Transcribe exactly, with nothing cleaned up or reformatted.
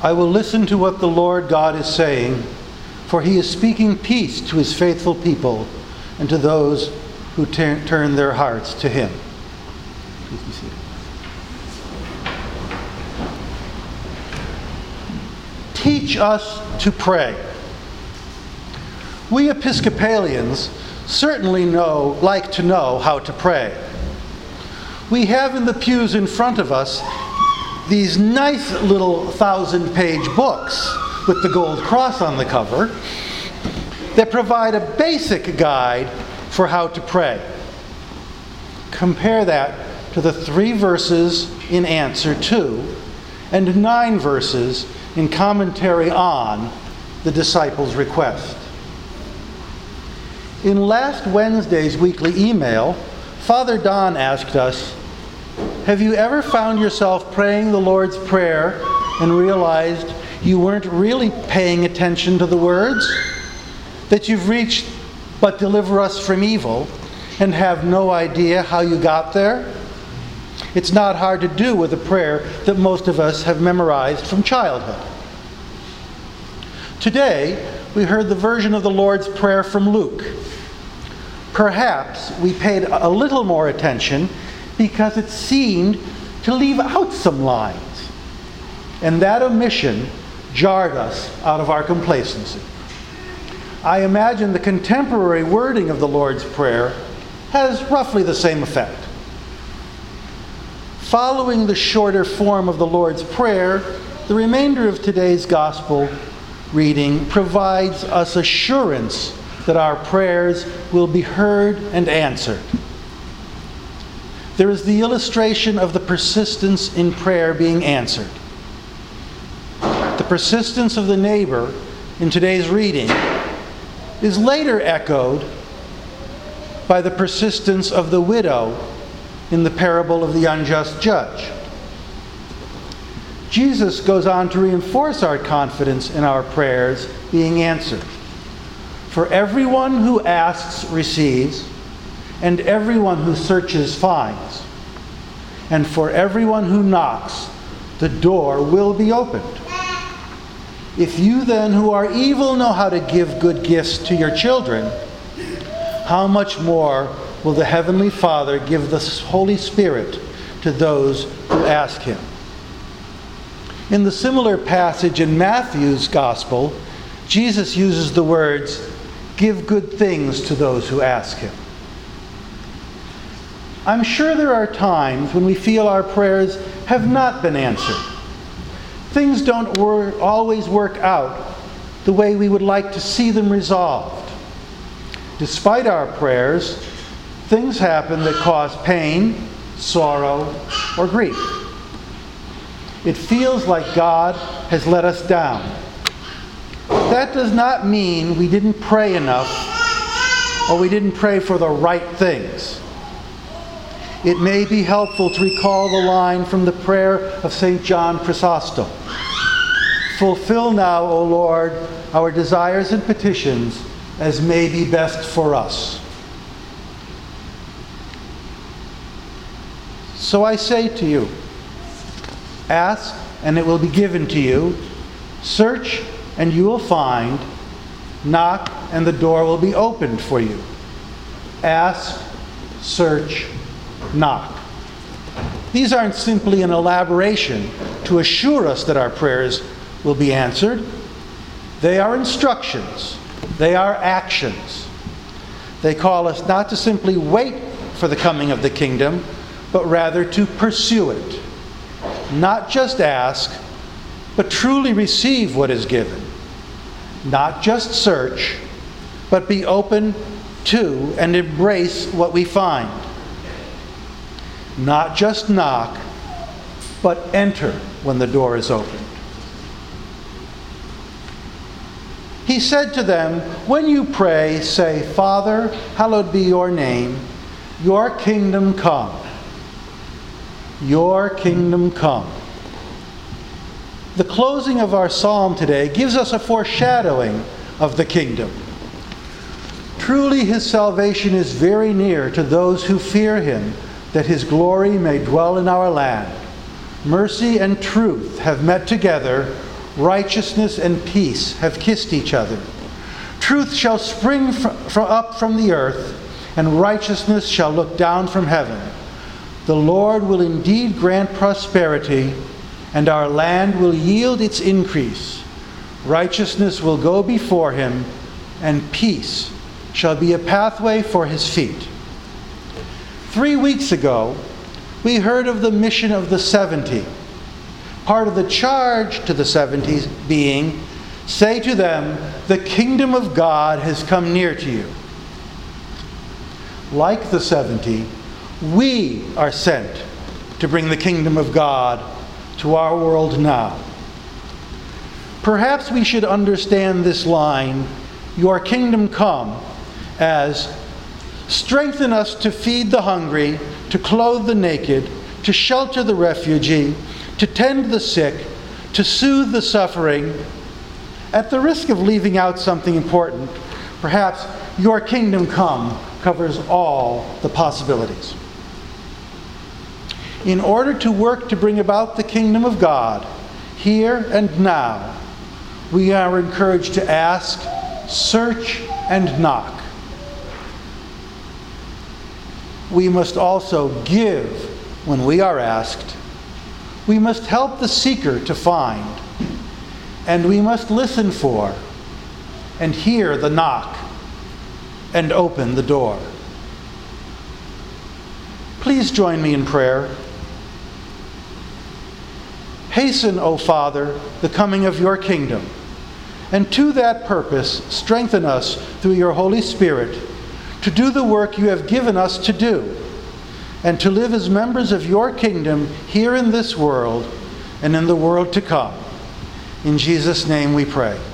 I will listen to what the Lord God is saying, for he is speaking peace to his faithful people and to those who ter- turn their hearts to him. Please be seated. Teach us to pray. We Episcopalians certainly know, like to know how to pray. We have in the pews in front of us these nice little thousand-page books with the gold cross on the cover that provide a basic guide for how to pray. Compare that to the three verses in answer to and nine verses in commentary on the disciples' request. In last Wednesday's weekly email, Father Don asked us, have you ever found yourself praying the Lord's Prayer and realized you weren't really paying attention to the words? That you've reached, but deliver us from evil, and have no idea how you got there? It's not hard to do with a prayer that most of us have memorized from childhood. Today, we heard the version of the Lord's Prayer from Luke. Perhaps we paid a little more attention because it seemed to leave out some lines. And that omission jarred us out of our complacency. I imagine the contemporary wording of the Lord's Prayer has roughly the same effect. Following the shorter form of the Lord's Prayer, the remainder of today's Gospel reading provides us assurance that our prayers will be heard and answered. There is the illustration of the persistence in prayer being answered. The persistence of the neighbor in today's reading is later echoed by the persistence of the widow in the parable of the unjust judge. Jesus goes on to reinforce our confidence in our prayers being answered. For everyone who asks receives, and everyone who searches finds. And for everyone who knocks, the door will be opened. If you then who are evil know how to give good gifts to your children, how much more will the Heavenly Father give the Holy Spirit to those who ask him? In the similar passage in Matthew's Gospel, Jesus uses the words, give good things to those who ask him. I'm sure there are times when we feel our prayers have not been answered. Things don't wor- always work out the way we would like to see them resolved. Despite our prayers, things happen that cause pain, sorrow, or grief. It feels like God has let us down. That does not mean we didn't pray enough or we didn't pray for the right things. It may be helpful to recall the line from the prayer of Saint John Chrysostom. Fulfill now, O Lord, our desires and petitions as may be best for us. So I say to you, ask and it will be given to you. Search and you will find. Knock and the door will be opened for you. Ask, search, knock. These aren't simply an elaboration to assure us that our prayers will be answered. They are instructions. They are actions. They call us not to simply wait for the coming of the kingdom, but rather to pursue it. Not just ask, but truly receive what is given. Not just search, but be open to and embrace what we find. Not just knock, but enter when the door is opened. He said to them, when you pray, say, Father, hallowed be your name. Your kingdom come. Your kingdom come. The closing of our psalm today gives us a foreshadowing of the kingdom. Truly his salvation is very near to those who fear him, that his glory may dwell in our land. Mercy and truth have met together. righteousness and peace have kissed each other. Truth shall spring fr- fr- up from the earth, and righteousness shall look down from heaven. The Lord will indeed grant prosperity, and our land will yield its increase. Righteousness will go before him, and peace shall be a pathway for his feet. Three weeks ago, we heard of the mission of the seventy. Part of the charge to the seventy being, say to them, the kingdom of God has come near to you. Like the seventy, we are sent to bring the kingdom of God to our world now. Perhaps we should understand this line, your kingdom come, as strengthen us to feed the hungry, to clothe the naked, to shelter the refugee, to tend the sick, to soothe the suffering. At the risk of leaving out something important, perhaps your kingdom come covers all the possibilities. In order to work to bring about the kingdom of God, here and now, we are encouraged to ask, search, and knock. We must also give when we are asked. We must help the seeker to find. And we must listen for and hear the knock and open the door. Please join me in prayer. Hasten, O Father, the coming of your kingdom, and to that purpose strengthen us through your Holy Spirit to do the work you have given us to do, and to live as members of your kingdom here in this world and in the world to come. In Jesus' name we pray.